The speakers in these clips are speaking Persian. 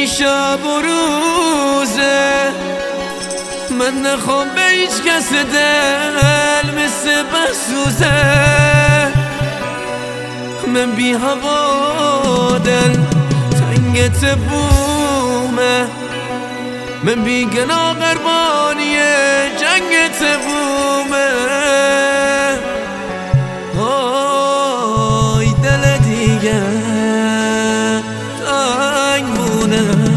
شب و روزه من نخوام به هیچ کس دل مثل بسوزه من بی هوا دل تنگت بومه من بی گناه قربانی جنگت بومه آی دل دیگه تنگ بونه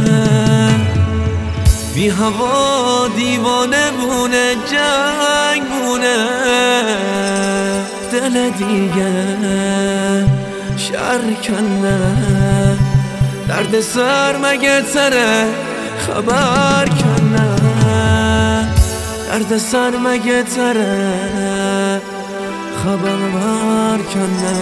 بی هوا دیوانه بونه جنگ بونه دل دیگه شرکنه درد سر مگه تره خبر کنه درد سر مگه تره خبر کنه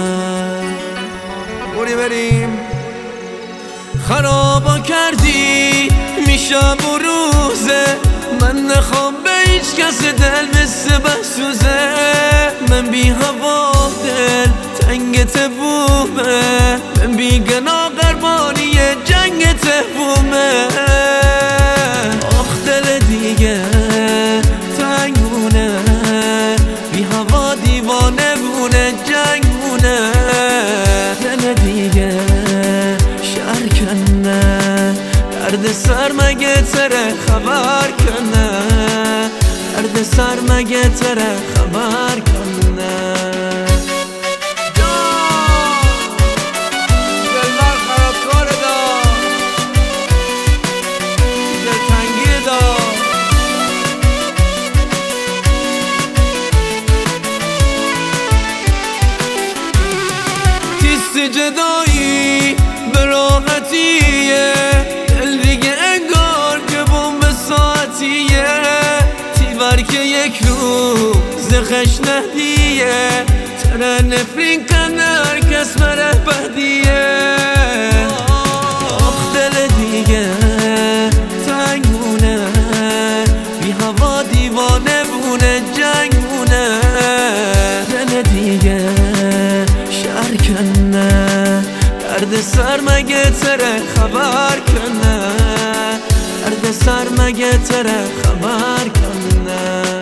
بریم خرابا کردی میشب و روزه من نخوام به هیچ کس دل مثل بسوزه من بی هوا دل تنگت بومه من بی گناه قربانی جنگت بومه آخ دل دیگه تنگونه بی هوا دیوانه بونه جنگ بونه دل دیگه شرکنه درد سر مگه تره خبر کنه درد سر مگه تره خبر کنه جدایی به راحتیه دل دیگه انگار که بمب ساعتیه تیور که یک روز خش نهدیه تره نفرین کنر کس مره بدیه آخ دل دیگه تنگ بونه بی هوا دیوانه بونه جنگ بونه دل دیگه شرکنه درد سر مگه تره خبر کنه درد سر مگه تره خبر کنه